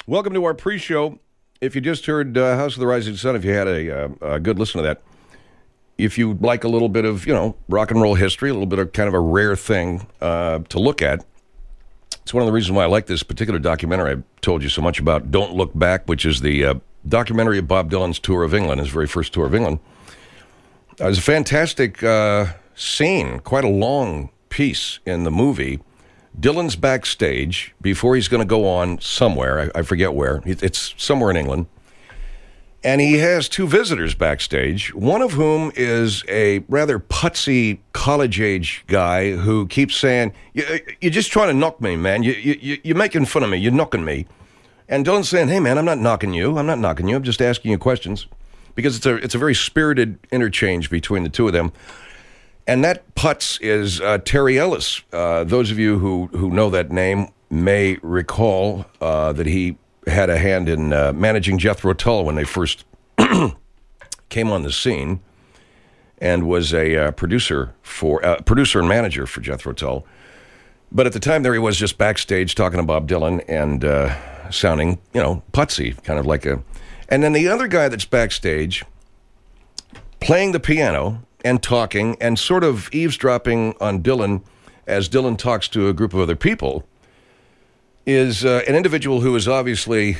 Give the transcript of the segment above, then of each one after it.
Welcome to our pre-show. If you just heard House of the Rising Sun, if you had a good listen to that, if you like a little bit of, rock and roll history, a little bit of kind of a rare thing to look at, it's one of the reasons why I like this particular documentary I told you so much about, Don't Look Back, which is the documentary of Bob Dylan's tour of England, his very first tour of England. It was a fantastic scene, quite a long piece in the movie. Dylan's backstage before he's going to go on somewhere. I forget where. It's somewhere in England. And he has two visitors backstage, one of whom is a rather putsy college-age guy who keeps saying, you're just trying to knock me, man. You're making fun of me. You're knocking me. And Dylan's saying, hey, man, I'm not knocking you. I'm just asking you questions. Because it's a very spirited interchange between the two of them. And that putz is Terry Ellis. Those of you who know that name may recall that he had a hand in managing Jethro Tull when they first came on the scene, and was a producer and manager for Jethro Tull. But at the time, there he was, just backstage talking to Bob Dylan and sounding, putsy, kind of like a. And then the other guy that's backstage, playing the piano and talking and sort of eavesdropping on Dylan as Dylan talks to a group of other people, is an individual who is obviously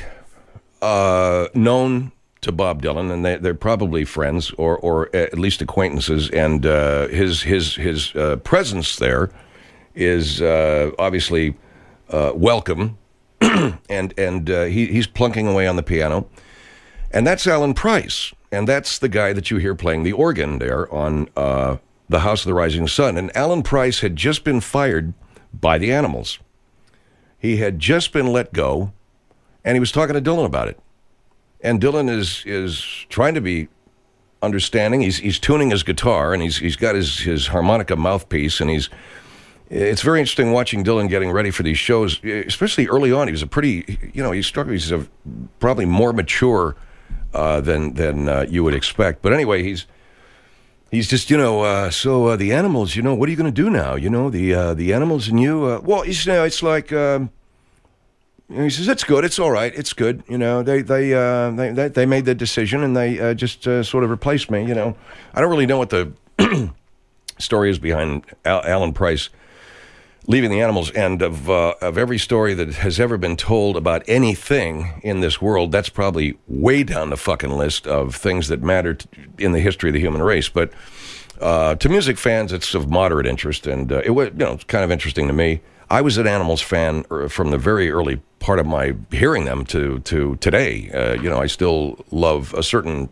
known to Bob Dylan, and they're probably friends or at least acquaintances, and his presence there is obviously welcome, and he's plunking away on the piano, and that's Alan Price. And that's the guy that you hear playing the organ there on the House of the Rising Sun. And Alan Price had just been fired by the Animals. He had just been let go, and he was talking to Dylan about it. And Dylan is trying to be understanding. He's tuning his guitar, and he's got his harmonica mouthpiece, and it's very interesting watching Dylan getting ready for these shows, especially early on. He was he's probably more mature than you would expect. But anyway, he's just, so the Animals, what are you going to do now? The Animals and you, well, it's like, he says, it's good. It's all right. It's good. They made the decision, and they just sort of replaced me. I don't really know what the story is behind Alan Price leaving the Animals, and of every story that has ever been told about anything in this world, that's probably way down the fucking list of things that matter in the history of the human race. But to music fans, it's of moderate interest, and it was, it's kind of interesting to me. I was an Animals fan from the very early part of my hearing them to today. I still love a certain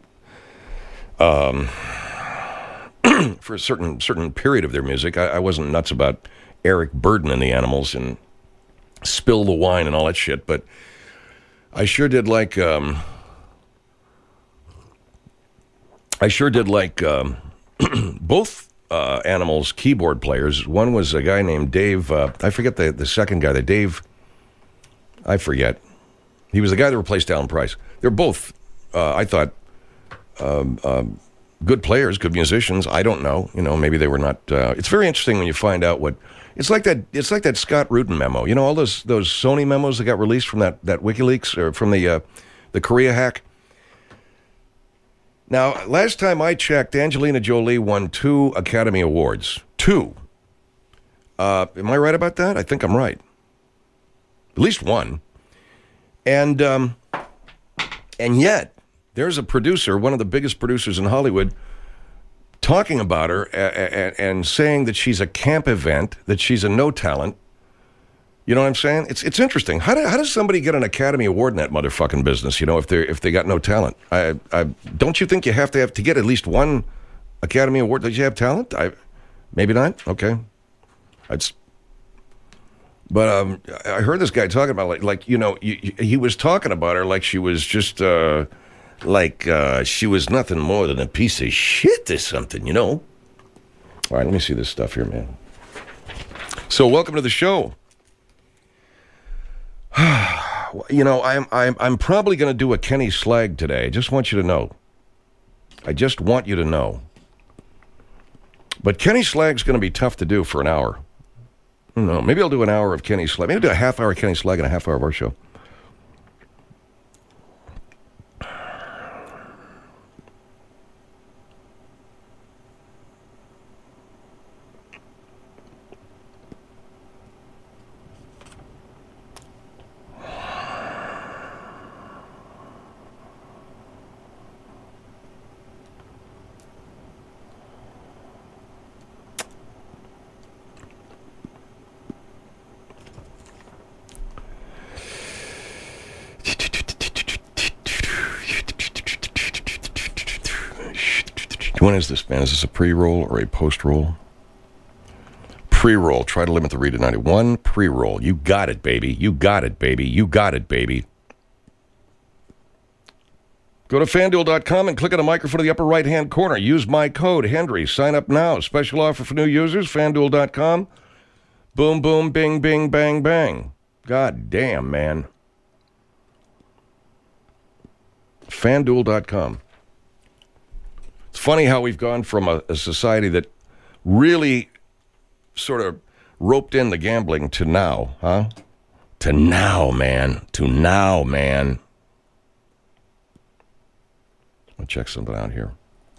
for a certain period of their music. I wasn't nuts about Eric Burdon and the Animals and Spill the Wine and all that shit, but I sure did like both Animals keyboard players. One was a guy named Dave, I forget the second guy, I forget. He was the guy that replaced Alan Price. They're both, I thought, good players, good musicians. I don't know, maybe they were not. It's very interesting when you find out what. It's like that Scott Rudin memo. All those Sony memos that got released from that WikiLeaks or from the Korea hack. Now, last time I checked, Angelina Jolie won 2 Academy Awards. 2. Am I right about that? I think I'm right. At least one. And yet, there's a producer, one of the biggest producers in Hollywood, talking about her and saying that she's a camp event, that she's a no talent. You know what I'm saying? It's interesting. How does somebody get an Academy Award in that motherfucking business? If they got no talent. I don't you think you have to get at least one Academy Award that you have talent? Maybe not. Okay. But I heard this guy talking about he was talking about her like she was just. She was nothing more than a piece of shit or something, All right, let me see this stuff here, man. So, welcome to the show. I'm probably going to do a Kenny Slag today. I just want you to know. But Kenny Slag's going to be tough to do for an hour. I don't know. Maybe I'll do an hour of Kenny Slag. Maybe I'll do a half hour of Kenny Slag and a half hour of our show. When is this, man? Is this a pre-roll or a post-roll? Pre-roll. Try to limit the read to 91. Pre-roll. You got it, baby. You got it, baby. You got it, baby. Go to FanDuel.com and click on the microphone in the upper right-hand corner. Use my code, Hendry. Sign up now. Special offer for new users, FanDuel.com. Boom, boom, bing, bing, bang, bang. God damn, man. FanDuel.com. It's funny how we've gone from a society that really sort of roped in the gambling to now, huh? To now, man. To now, man. I'll check something out here.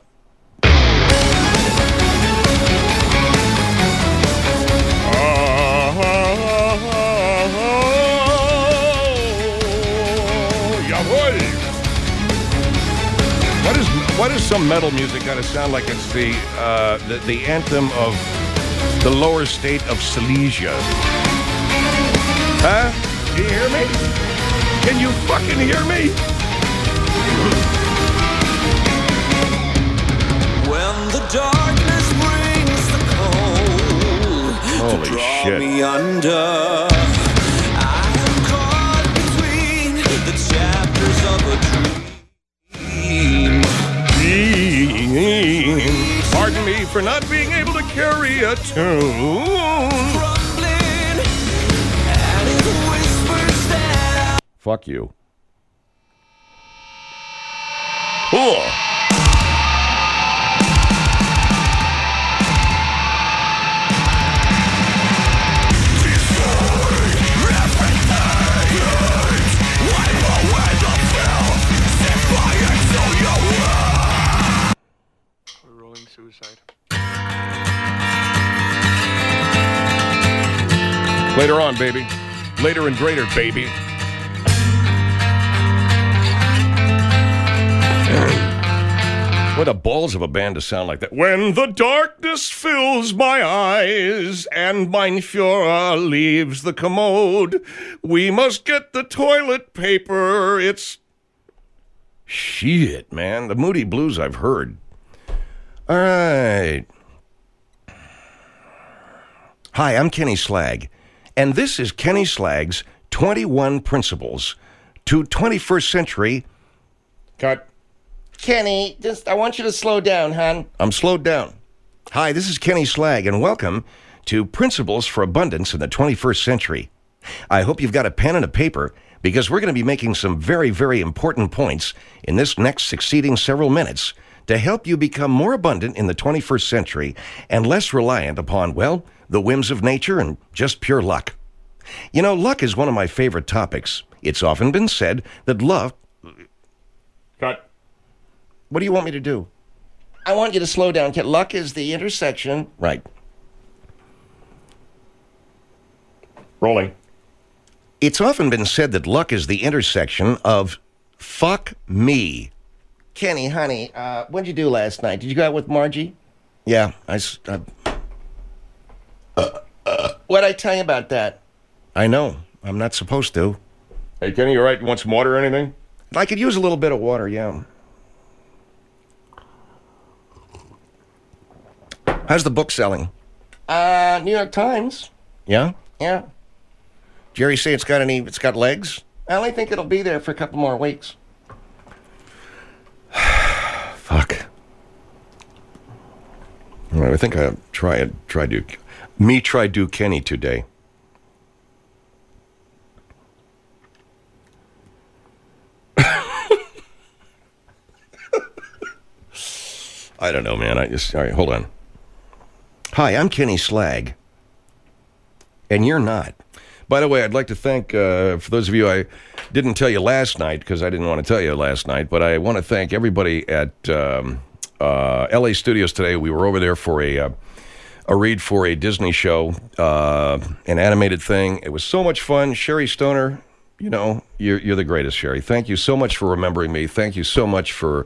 Why does some metal music gotta sound like it's the anthem of the lower state of Silesia? Huh? Can you hear me? Can you fucking hear me? When the darkness brings the cold Holy to draw shit. me under, I am caught between the chapters of a dream. Pardon me for not being able to carry a tune. Crumbling, and it whispers that Fuck you. Cool. Rolling suicide. Later on, baby. Later and greater, baby. What the balls of a band to sound like that. When the darkness fills my eyes and mein Führer leaves the commode, we must get the toilet paper. It's shit, man. The Moody Blues I've heard. All right. Hi, I'm Kenny Slag, and this is Kenny Slag's 21 Principles to 21st Century. Cut. Kenny, I want you to slow down, hon. I'm slowed down. Hi, this is Kenny Slag, and welcome to Principles for Abundance in the 21st Century. I hope you've got a pen and a paper, because we're going to be making some very, very important points in this next succeeding several minutes to help you become more abundant in the 21st century and less reliant upon, well, the whims of nature and just pure luck. You know, luck is one of my favorite topics. It's often been said that love... Cut. What do you want me to do? I want you to slow down. Luck is the intersection. Right. Rolling. It's often been said that luck is the intersection of fuck me. Kenny, honey, what'd you do last night? Did you go out with Margie? Yeah, What'd I tell you about that? I know. I'm not supposed to. Hey, Kenny, you all right? You want some water or anything? I could use a little bit of water, yeah. How's the book selling? New York Times. Yeah? Yeah. Jerry say it's got legs? I only think it'll be there for a couple more weeks. Fuck. All right, I think I'll try do Kenny today. I don't know, man. All right, hold on. Hi, I'm Kenny Slag. And you're not. By the way, I'd like to thank, for those of you I didn't tell you last night, because I didn't want to tell you last night, but I want to thank everybody at LA Studios today. We were over there for a read for a Disney show, an animated thing. It was so much fun. Sherry Stoner, you know, you're the greatest, Sherry. Thank you so much for remembering me. Thank you so much for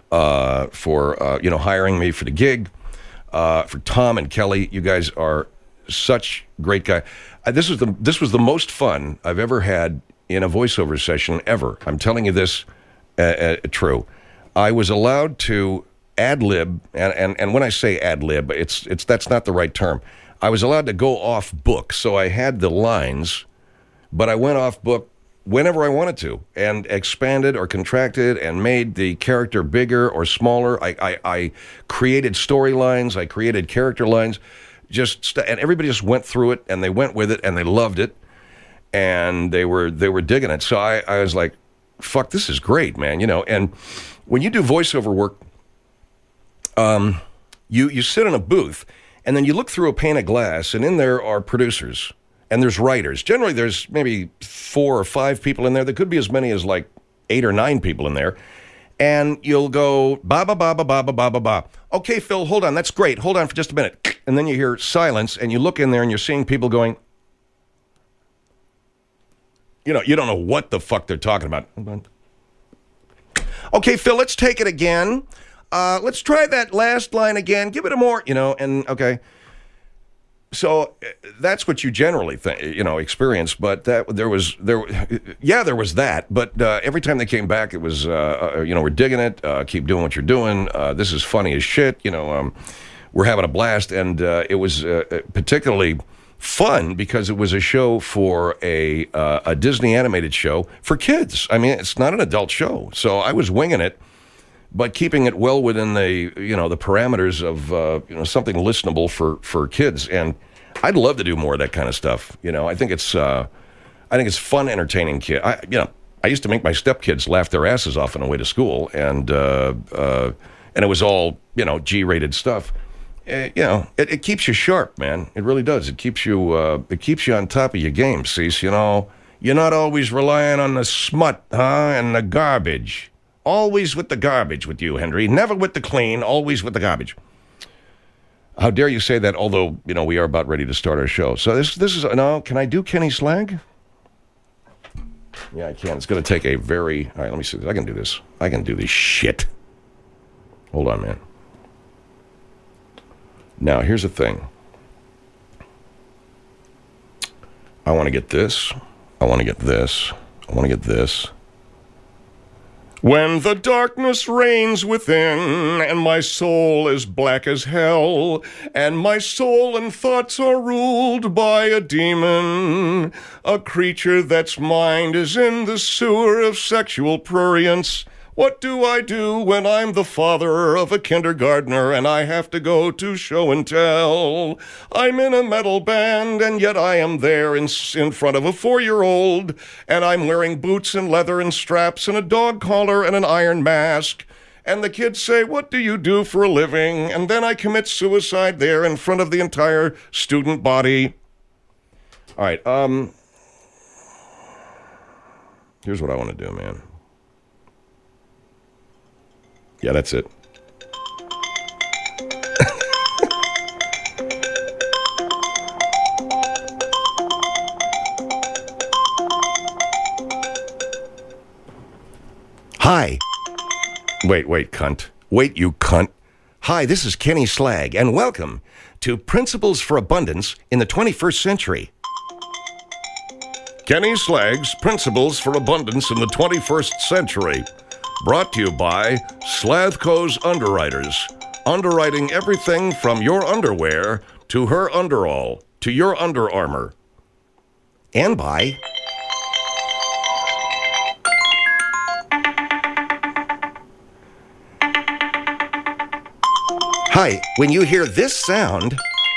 hiring me for the gig. For Tom and Kelly, you guys are such great guys. This was the most fun I've ever had in a voiceover session ever. I'm telling you this true. I was allowed to ad lib, and when I say ad lib, it's that's not the right term. I was allowed to go off book, so I had the lines, but I went off book whenever I wanted to, and expanded or contracted and made the character bigger or smaller. I created storylines, I created character lines, and everybody just went through it, and they went with it, and they loved it, and they were digging it. So I was like, fuck, this is great, man, you know. And when you do voiceover work, you sit in a booth, and then you look through a pane of glass, and in there are producers, and there's writers. Generally, there's maybe 4 or 5 people in there. There could be as many as like 8 or 9 people in there. And you'll go, ba, ba, ba, ba, ba, ba, ba, ba, ba. Okay, Phil, hold on. That's great. Hold on for just a minute. And then you hear silence, and you look in there, and you're seeing people going, you know, you don't know what the fuck they're talking about. Okay, Phil, let's take it again. Let's try that last line again. Give it a more, you know, and okay. So that's what you generally experience. But there was that. But every time they came back, it was, we're digging it. Keep doing what you're doing. This is funny as shit. You know, we're having a blast. And it was particularly fun because it was a show for a Disney animated show for kids. I mean, it's not an adult show. So I was winging it, but keeping it well within the parameters of something listenable for kids. And I'd love to do more of that kind of stuff. You know, I think it's fun, entertaining kids. I used to make my stepkids laugh their asses off on the way to school, and it was all G-rated stuff. It keeps you sharp, man. It really does. It keeps you on top of your game. Cease, you're not always relying on the smut, and the garbage. Always with the garbage with you, Henry. Never with the clean, always with the garbage. How dare you say that, although, we are about ready to start our show. So this is, no, can I do Kenny Slag? Yeah, I can. It's going to take all right, let me see. I can do this. I can do this shit. Hold on, man. Now, here's the thing. I want to get this. I want to get this. I want to get this. When the darkness reigns within, and my soul is black as hell, and my soul and thoughts are ruled by a demon, a creature that's mind is in the sewer of sexual prurience, what do I do when I'm the father of a kindergartner and I have to go to show and tell? I'm in a metal band and yet I am there in front of a 4-year-old, and I'm wearing boots and leather and straps and a dog collar and an iron mask. And the kids say, what do you do for a living? And then I commit suicide there in front of the entire student body. All right, here's what I want to do, man. Yeah, that's it. Hi. Wait, cunt. Wait, you cunt. Hi, this is Kenny Slag, and welcome to Principles for Abundance in the 21st Century. Kenny Slag's Principles for Abundance in the 21st Century. Brought to you by Slathco's Underwriters. Underwriting everything from your underwear to her underall to your Under Armour. And by... Hi, when you hear this sound...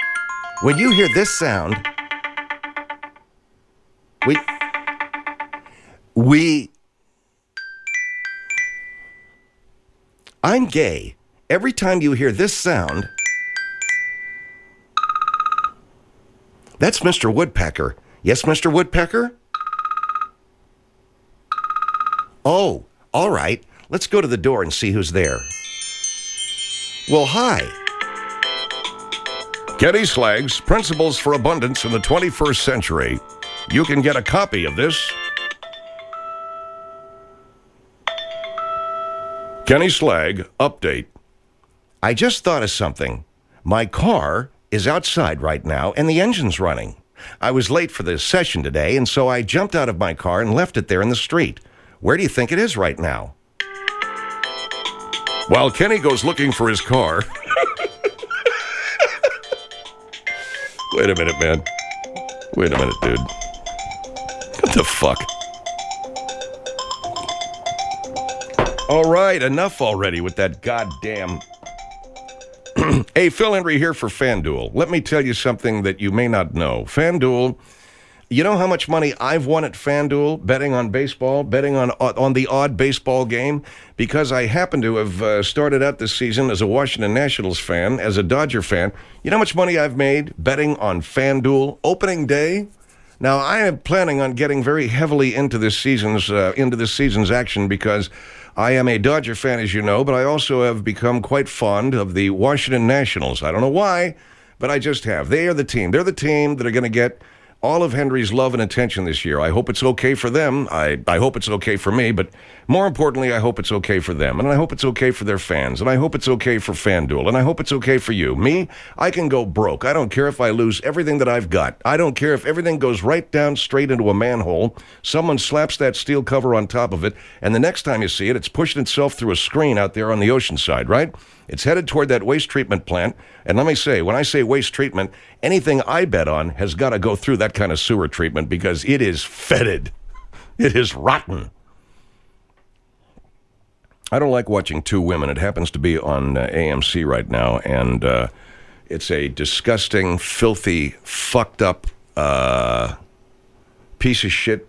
I'm gay. Every time you hear this sound, that's Mr. Woodpecker. Yes, Mr. Woodpecker? Oh, all right. Let's go to the door and see who's there. Well, hi. Kenny Slag's Principles for Abundance in the 21st Century. You can get a copy of this. Kenny Slag, update. I just thought of something. My car is outside right now and the engine's running. I was late for this session today, and so I jumped out of my car and left it there in the street. Where do you think it is right now? While Kenny goes looking for his car. Wait a minute, man. Wait a minute, dude. What the fuck? All right, enough already with that goddamn... Hey, Phil Henry here for FanDuel. Let me tell you something that you may not know. FanDuel, you know how much money I've won at FanDuel betting on baseball, betting on the odd baseball game? Because I happen to have started out this season as a Washington Nationals fan, as a Dodger fan. You know how much money I've made betting on FanDuel opening day? Now, I am planning on getting very heavily into this season's action because I am a Dodger fan, as you know, but I also have become quite fond of the Washington Nationals. I don't know why, but I just have. They are the team. They're the team that are going to get all of Henry's love and attention this year. I hope it's okay for them. I hope it's okay for me, but more importantly, I hope it's okay for them. And I hope it's okay for their fans. And I hope it's okay for FanDuel. And I hope it's okay for you. Me, I can go broke. I don't care if I lose everything that I've got. I don't care if everything goes right down straight into a manhole. Someone slaps that steel cover on top of it, and the next time you see it, it's pushing itself through a screen out there on the ocean side, right? It's headed toward that waste treatment plant. And let me say, when I say waste treatment, anything I bet on has got to go through that kind of sewer treatment because it is fetid. It is rotten. I don't like watching Two Women. It happens to be on AMC right now, and it's a disgusting, filthy, fucked up piece of shit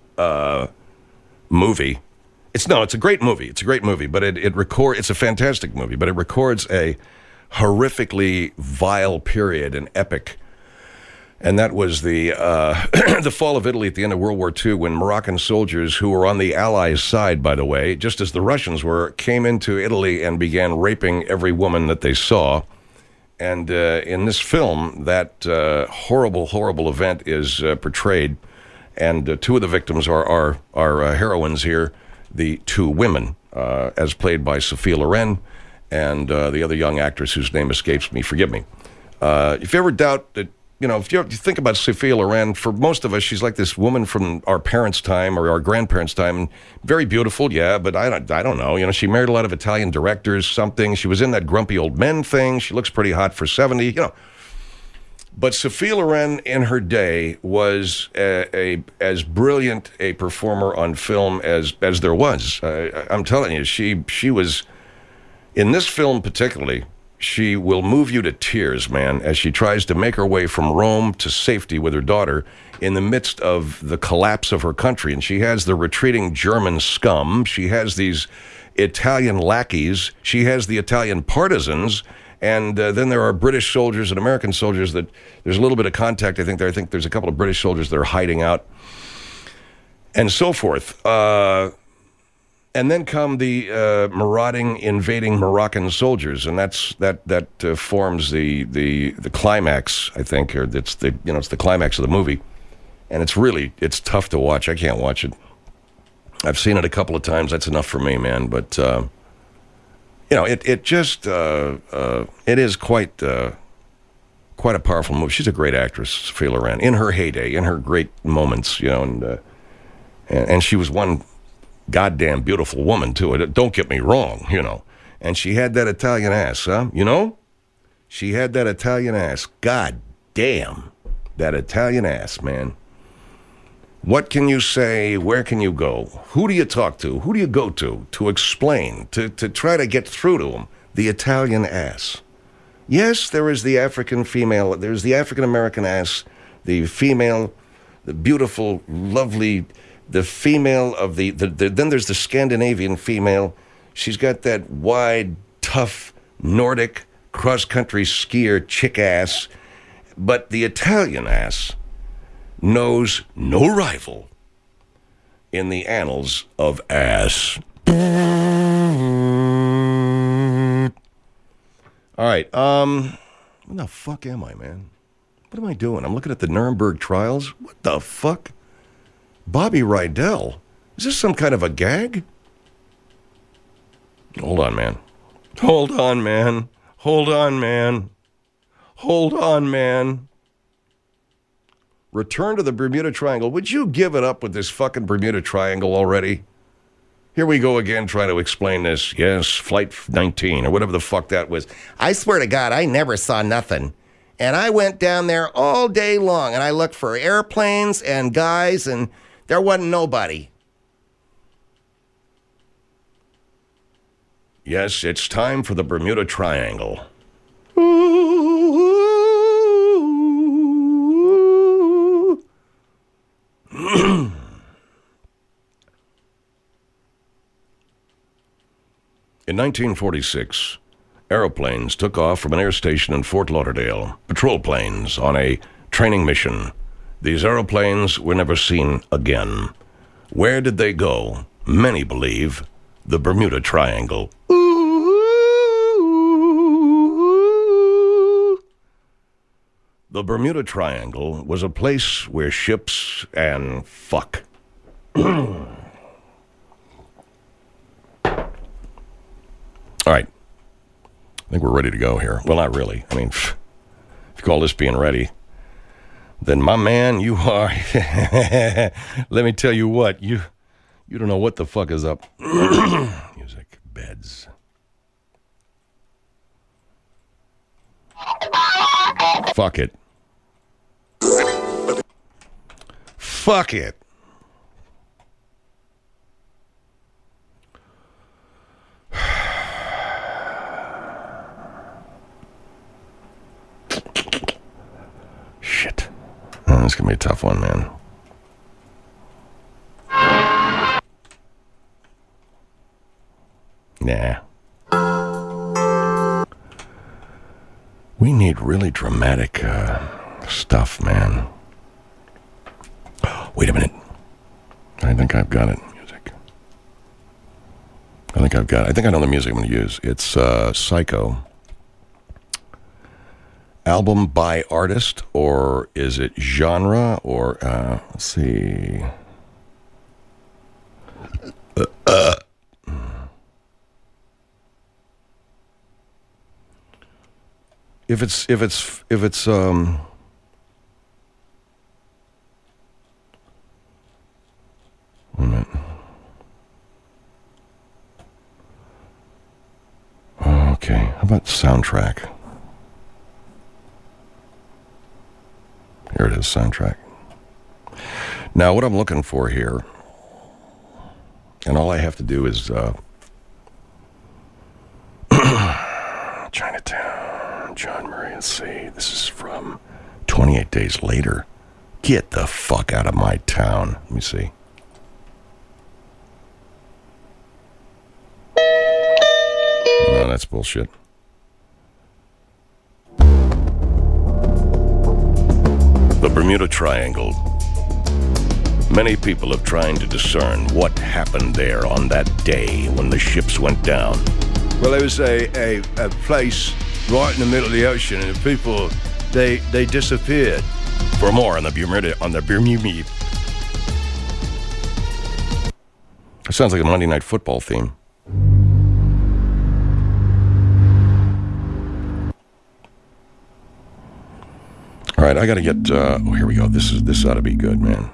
movie. It's a great movie. It's a great movie, but it's a fantastic movie, but it records a horrifically vile period, an epic. And that was the the fall of Italy at the end of World War II, when Moroccan soldiers, who were on the Allies' side, by the way, just as the Russians were, came into Italy and began raping every woman that they saw. And in this film, that horrible, horrible event is portrayed. And two of the victims are heroines here, the two women, as played by Sophia Loren and the other young actress whose name escapes me. Forgive me. If you ever doubt that, if you think about Sophia Loren, for most of us, she's like this woman from our parents' time or our grandparents' time. Very beautiful, yeah, but I don't know. She married a lot of Italian directors, something. She was in that Grumpy Old Men thing. She looks pretty hot for 70, But Sophia Loren in her day was as brilliant a performer on film as there was. I'm telling you, she was, in this film particularly, she will move you to tears, man, as she tries to make her way from Rome to safety with her daughter in the midst of the collapse of her country. And she has the retreating German scum. She has these Italian lackeys. She has the Italian partisans. And then there are British soldiers and American soldiers that there's a little bit of contact, I think there. I think there's a couple of British soldiers that are hiding out and so forth. And then come the marauding, invading Moroccan soldiers, and that forms the climax, I think, or it's the climax of the movie, and it's tough to watch. I can't watch it. I've seen it a couple of times. That's enough for me, man. But it is quite a powerful movie. She's a great actress, Sophia Loren, in her heyday, in her great moments, and she was one goddamn beautiful woman too. Don't get me wrong, And she had that Italian ass, huh? She had that Italian ass. God damn, that Italian ass, man. What can you say? Where can you go? Who do you talk to? Who do you go to explain, to try to get through to them? The Italian ass. Yes, there is the African female. There's the African American ass, the female, the beautiful, lovely. The female of the then there's the Scandinavian female. She's got that wide, tough, Nordic, cross-country skier chick ass. But the Italian ass knows no rival in the annals of ass. All right, what the fuck am I, man? What am I doing? I'm looking at the Nuremberg trials. What the fuck? Bobby Rydell. Is this some kind of a gag? Hold on, man. Hold on, man. Hold on, man. Hold on, man. Return to the Bermuda Triangle. Would you give it up with this fucking Bermuda Triangle already? Here we go again trying to explain this. Yes, Flight 19 or whatever the fuck that was. I swear to God, I never saw nothing. And I went down there all day long, and I looked for airplanes and guys, and there wasn't nobody. Yes, it's time for the Bermuda Triangle. In 1946, aeroplanes took off from an air station in Fort Lauderdale, patrol planes on a training mission. These aeroplanes were never seen again. Where did they go? Many believe the Bermuda Triangle. The Bermuda Triangle was a place where ships and fuck. All right. I think we're ready to go here. Well, not really. I mean, if you call this being ready, then my man, you are. Let me tell you what, you don't know what the fuck is up. Music, beds. Fuck it. Fuck it. Shit. Oh, this is going to be a tough one, man. Nah. We need really dramatic stuff, man. Wait a minute. I think I've got it. Music. I think I know the music I'm going to use. It's Psycho. Album by artist, or is it genre, or let's see. If it's one minute. Okay, how about soundtrack? Here it is, soundtrack. Now, what I'm looking for here, and all I have to do is Chinatown, John Murray, let's see. This is from 28 Days Later. Get the fuck out of my town. Let me see. No, that's bullshit. The Bermuda Triangle. Many people have tried to discern what happened there on that day when the ships went down. Well, there was a place right in the middle of the ocean, and the people, they disappeared. For more on the Bermuda, It sounds like a Monday Night Football theme. All right, I got to get. Here we go. This ought to be good, man.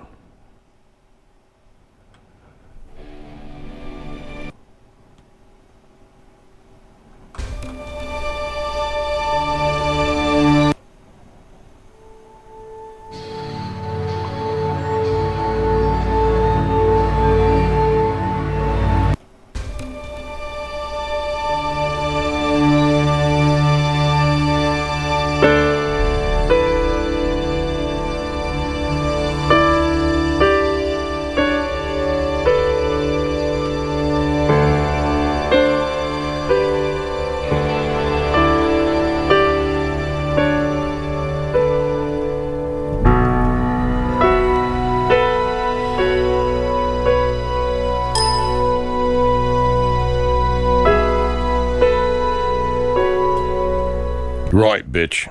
Right, bitch.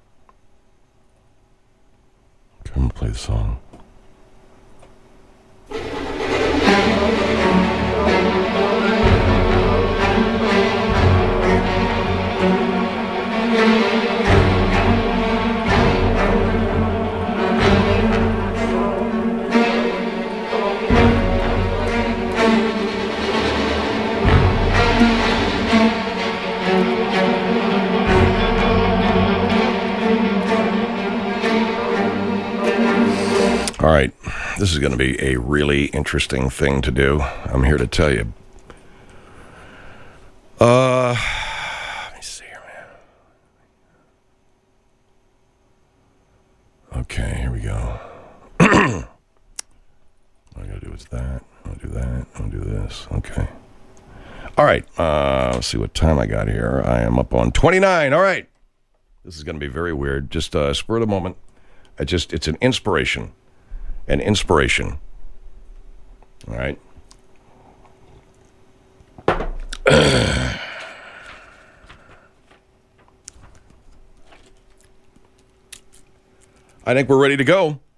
Come and play the song. right. This is going to be a really interesting thing to do. I'm here to tell you. Let me see here, man. Okay, here we go. What I got to do is that. I'll do that. I'll do this. Okay. All right. Let's see what time I got here. I am up on 29. All right. This is going to be very weird. Just spur of the moment. It's an inspiration. An inspiration. All right. I think we're ready to go.